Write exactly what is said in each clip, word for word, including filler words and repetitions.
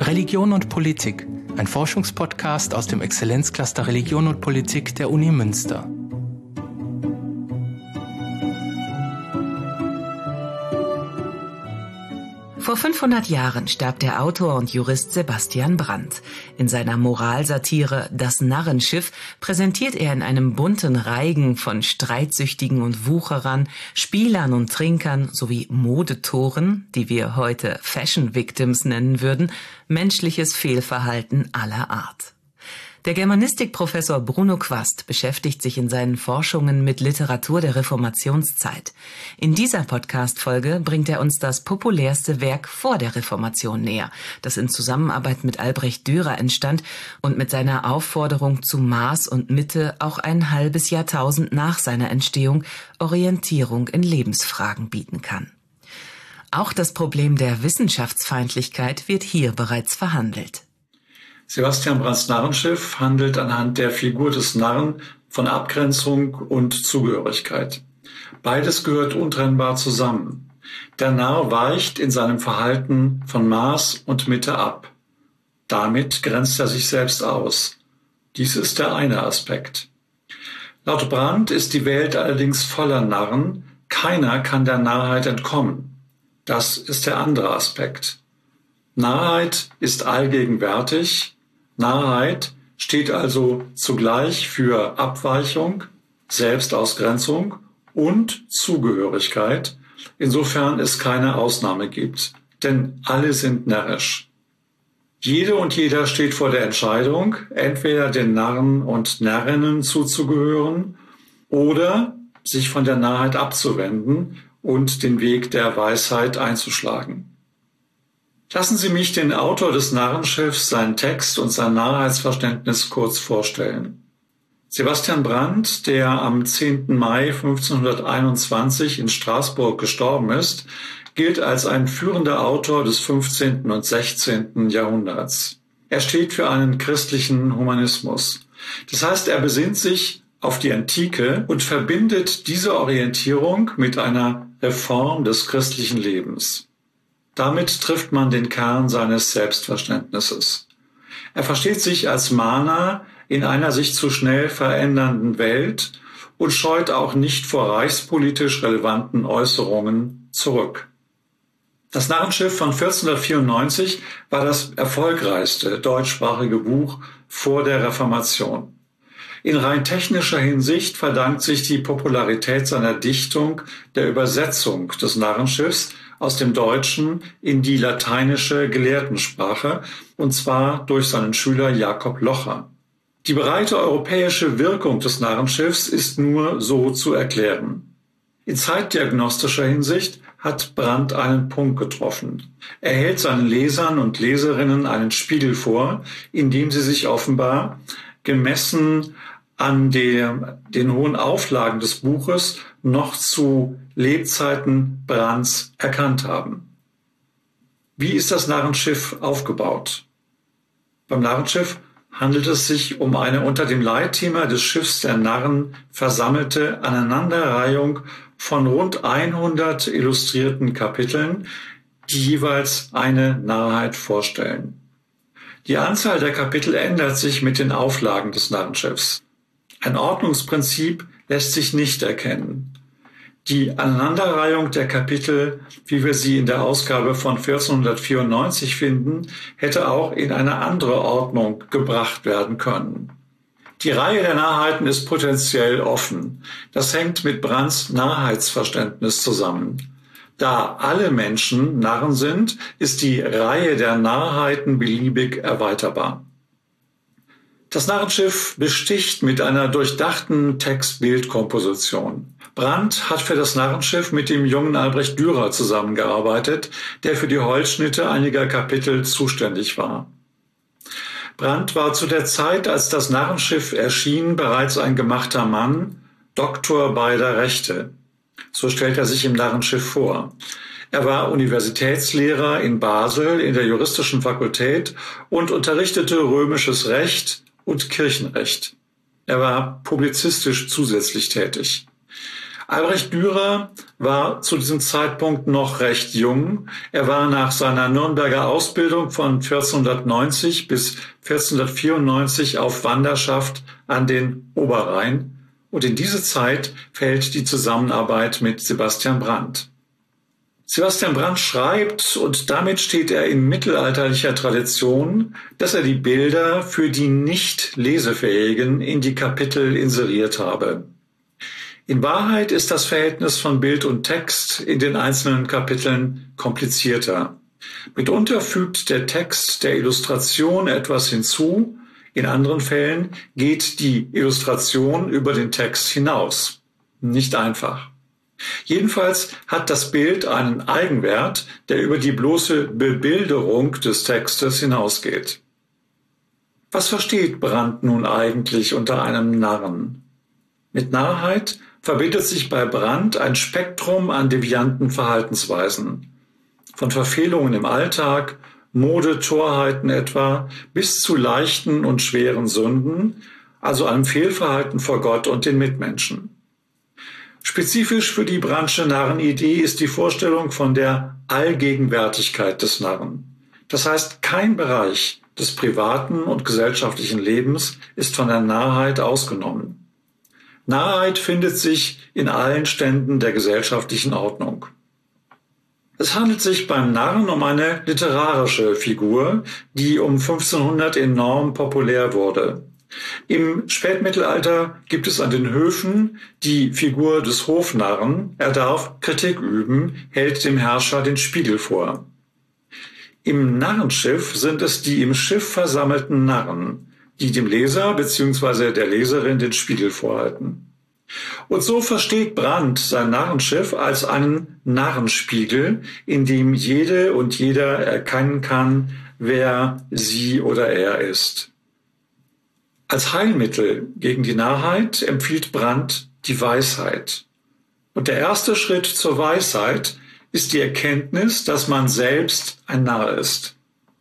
Religion und Politik, ein Forschungspodcast aus dem Exzellenzcluster Religion und Politik der Uni Münster. Vor fünfhundert Jahren starb der Autor und Jurist Sebastian Brant. In seiner Moralsatire »Das Narrenschiff« präsentiert er in einem bunten Reigen von Streitsüchtigen und Wucherern, Spielern und Trinkern sowie Modetoren, die wir heute Fashion Victims nennen würden, menschliches Fehlverhalten aller Art. Der Germanistikprofessor Bruno Quast beschäftigt sich in seinen Forschungen mit Literatur der Reformationszeit. In dieser Podcast-Folge bringt er uns das populärste Werk vor der Reformation näher, das in Zusammenarbeit mit Albrecht Dürer entstand und mit seiner Aufforderung zu Maß und Mitte auch ein halbes Jahrtausend nach seiner Entstehung Orientierung in Lebensfragen bieten kann. Auch das Problem der Wissenschaftsfeindlichkeit wird hier bereits verhandelt. Sebastian Brants Narrenschiff handelt anhand der Figur des Narren von Abgrenzung und Zugehörigkeit. Beides gehört untrennbar zusammen. Der Narr weicht in seinem Verhalten von Maß und Mitte ab. Damit grenzt er sich selbst aus. Dies ist der eine Aspekt. Laut Brant ist die Welt allerdings voller Narren. Keiner kann der Narrheit entkommen. Das ist der andere Aspekt. Narrheit ist allgegenwärtig. Narrheit steht also zugleich für Abweichung, Selbstausgrenzung und Zugehörigkeit, insofern es keine Ausnahme gibt, denn alle sind närrisch. Jede und jeder steht vor der Entscheidung, entweder den Narren und Närrinnen zuzugehören oder sich von der Narrheit abzuwenden und den Weg der Weisheit einzuschlagen. Lassen Sie mich den Autor des Narrenschiffs, seinen Text und sein Narrheitsverständnis kurz vorstellen. Sebastian Brant, der am zehnten Mai fünfzehnhunderteinundzwanzig in Straßburg gestorben ist, gilt als ein führender Autor des fünfzehnten und sechzehnten Jahrhunderts. Er steht für einen christlichen Humanismus. Das heißt, er besinnt sich auf die Antike und verbindet diese Orientierung mit einer Reform des christlichen Lebens. Damit trifft man den Kern seines Selbstverständnisses. Er versteht sich als Mahner in einer sich zu schnell verändernden Welt und scheut auch nicht vor reichspolitisch relevanten Äußerungen zurück. Das Narrenschiff von vierzehnhundertvierundneunzig war das erfolgreichste deutschsprachige Buch vor der Reformation. In rein technischer Hinsicht verdankt sich die Popularität seiner Dichtung der Übersetzung des Narrenschiffs aus dem Deutschen in die lateinische Gelehrtensprache, und zwar durch seinen Schüler Jakob Locher. Die breite europäische Wirkung des Narrenschiffs ist nur so zu erklären. In zeitdiagnostischer Hinsicht hat Brant einen Punkt getroffen. Er hält seinen Lesern und Leserinnen einen Spiegel vor, in dem sie sich offenbar, gemessen an der, den hohen Auflagen des Buches, noch zu Lebzeiten Brants erkannt haben. Wie ist das Narrenschiff aufgebaut? Beim Narrenschiff handelt es sich um eine unter dem Leitthema des Schiffs der Narren versammelte Aneinanderreihung von rund hundert illustrierten Kapiteln, die jeweils eine Narrheit vorstellen. Die Anzahl der Kapitel ändert sich mit den Auflagen des Narrenschiffs. Ein Ordnungsprinzip lässt sich nicht erkennen. Die Aneinanderreihung der Kapitel, wie wir sie in der Ausgabe von vierzehnhundertvierundneunzig finden, hätte auch in eine andere Ordnung gebracht werden können. Die Reihe der Narrheiten ist potenziell offen. Das hängt mit Brants Narrheitsverständnis zusammen. Da alle Menschen Narren sind, ist die Reihe der Narrheiten beliebig erweiterbar. Das Narrenschiff besticht mit einer durchdachten Text-Bild-Komposition. Brant hat für das Narrenschiff mit dem jungen Albrecht Dürer zusammengearbeitet, der für die Holzschnitte einiger Kapitel zuständig war. Brant war zu der Zeit, als das Narrenschiff erschien, bereits ein gemachter Mann, Doktor beider Rechte. So stellt er sich im Narrenschiff vor. Er war Universitätslehrer in Basel in der juristischen Fakultät und unterrichtete römisches Recht und Kirchenrecht. Er war publizistisch zusätzlich tätig. Albrecht Dürer war zu diesem Zeitpunkt noch recht jung. Er war nach seiner Nürnberger Ausbildung von vierzehnhundertneunzig bis vierzehnhundertvierundneunzig auf Wanderschaft an den Oberrhein. Und in diese Zeit fällt die Zusammenarbeit mit Sebastian Brant. Sebastian Brant schreibt, und damit steht er in mittelalterlicher Tradition, dass er die Bilder für die nicht Lesefähigen in die Kapitel inseriert habe. In Wahrheit ist das Verhältnis von Bild und Text in den einzelnen Kapiteln komplizierter. Mitunter fügt der Text der Illustration etwas hinzu, in anderen Fällen geht die Illustration über den Text hinaus. Nicht einfach. Jedenfalls hat das Bild einen Eigenwert, der über die bloße Bebilderung des Textes hinausgeht. Was versteht Brant nun eigentlich unter einem Narren? Mit Narrheit verbindet sich bei Brant ein Spektrum an devianten Verhaltensweisen. Von Verfehlungen im Alltag, Modetorheiten etwa, bis zu leichten und schweren Sünden, also einem Fehlverhalten vor Gott und den Mitmenschen. Spezifisch für die Brantsche Narrenidee ist die Vorstellung von der Allgegenwärtigkeit des Narren. Das heißt, kein Bereich des privaten und gesellschaftlichen Lebens ist von der Narrheit ausgenommen. Narrheit findet sich in allen Ständen der gesellschaftlichen Ordnung. Es handelt sich beim Narren um eine literarische Figur, die um fünfzehnhundert enorm populär wurde. Im Spätmittelalter gibt es an den Höfen die Figur des Hofnarren. Er darf Kritik üben, hält dem Herrscher den Spiegel vor. Im Narrenschiff sind es die im Schiff versammelten Narren, die dem Leser bzw. der Leserin den Spiegel vorhalten. Und so versteht Brant sein Narrenschiff als einen Narrenspiegel, in dem jede und jeder erkennen kann, wer sie oder er ist. Als Heilmittel gegen die Narrheit empfiehlt Brant die Weisheit. Und der erste Schritt zur Weisheit ist die Erkenntnis, dass man selbst ein Narr ist.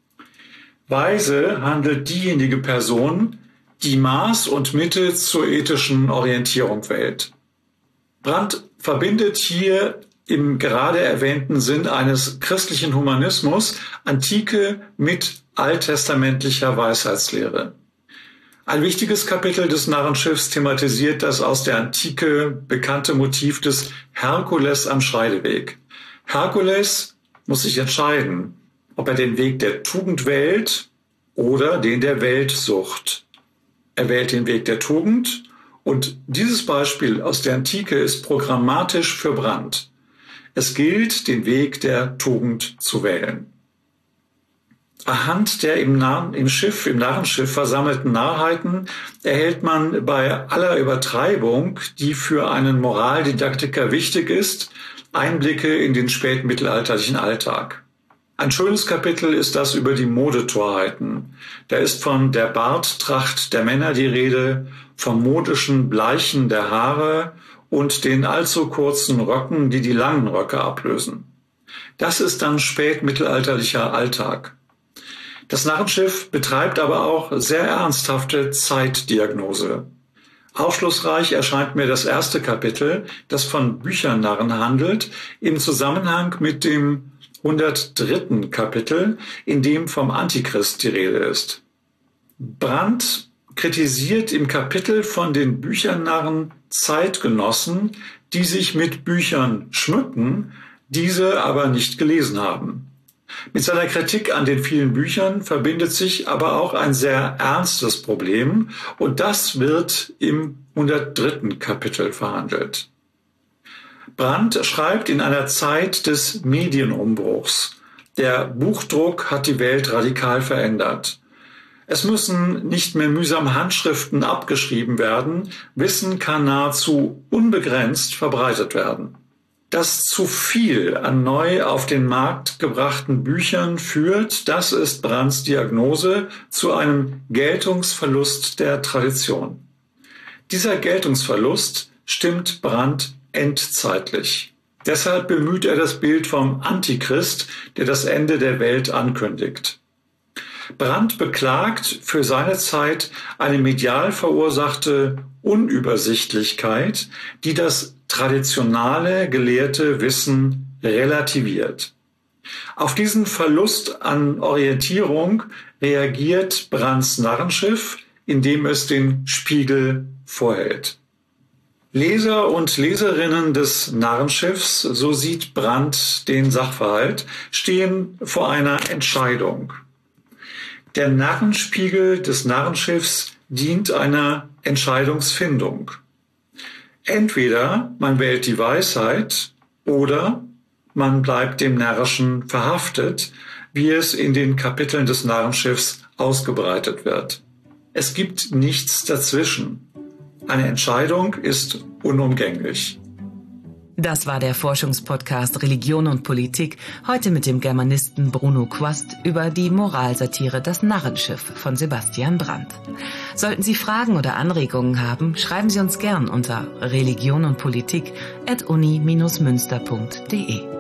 Weise handelt diejenige Person, die Maß und Mitte zur ethischen Orientierung wählt. Brant verbindet hier im gerade erwähnten Sinn eines christlichen Humanismus Antike mit alttestamentlicher Weisheitslehre. Ein wichtiges Kapitel des Narrenschiffs thematisiert das aus der Antike bekannte Motiv des Herkules am Scheideweg. Herkules muss sich entscheiden, ob er den Weg der Tugend wählt oder den der Weltsucht. Er wählt den Weg der Tugend und dieses Beispiel aus der Antike ist programmatisch für Brant. Es gilt, den Weg der Tugend zu wählen. Anhand der im, Narren, im Schiff, im Narrenschiff versammelten Narrheiten erhält man bei aller Übertreibung, die für einen Moraldidaktiker wichtig ist, Einblicke in den spätmittelalterlichen Alltag. Ein schönes Kapitel ist das über die Modetorheiten. Da ist von der Barttracht der Männer die Rede, vom modischen Bleichen der Haare und den allzu kurzen Röcken, die die langen Röcke ablösen. Das ist dann spätmittelalterlicher Alltag. Das Narrenschiff betreibt aber auch sehr ernsthafte Zeitdiagnose. Aufschlussreich erscheint mir das erste Kapitel, das von Büchernarren handelt, im Zusammenhang mit dem hundertdritten Kapitel, in dem vom Antichrist die Rede ist. Brant kritisiert im Kapitel von den Büchernarren Zeitgenossen, die sich mit Büchern schmücken, diese aber nicht gelesen haben. Mit seiner Kritik an den vielen Büchern verbindet sich aber auch ein sehr ernstes Problem und das wird im hundertdritten Kapitel verhandelt. Brant schreibt in einer Zeit des Medienumbruchs. Der Buchdruck hat die Welt radikal verändert. Es müssen nicht mehr mühsam Handschriften abgeschrieben werden, Wissen kann nahezu unbegrenzt verbreitet werden. Dass zu viel an neu auf den Markt gebrachten Büchern führt, das ist Brants Diagnose, zu einem Geltungsverlust der Tradition. Dieser Geltungsverlust stimmt Brant endzeitlich. Deshalb bemüht er das Bild vom Antichrist, der das Ende der Welt ankündigt. Brandt beklagt für seine Zeit eine medial verursachte Unübersichtlichkeit, die das traditionale gelehrte Wissen relativiert. Auf diesen Verlust an Orientierung reagiert Brandts Narrenschiff, indem es den Spiegel vorhält. Leser und Leserinnen des Narrenschiffs, so sieht Brandt den Sachverhalt, stehen vor einer Entscheidung. Der Narrenspiegel des Narrenschiffs dient einer Entscheidungsfindung. Entweder man wählt die Weisheit oder man bleibt dem Närrischen verhaftet, wie es in den Kapiteln des Narrenschiffs ausgebreitet wird. Es gibt nichts dazwischen. Eine Entscheidung ist unumgänglich. Das war der Forschungspodcast Religion und Politik, heute mit dem Germanisten Bruno Quast über die Moralsatire Das Narrenschiff von Sebastian Brandt. Sollten Sie Fragen oder Anregungen haben, schreiben Sie uns gern unter religion und politik at uni Bindestrich münster punkt de.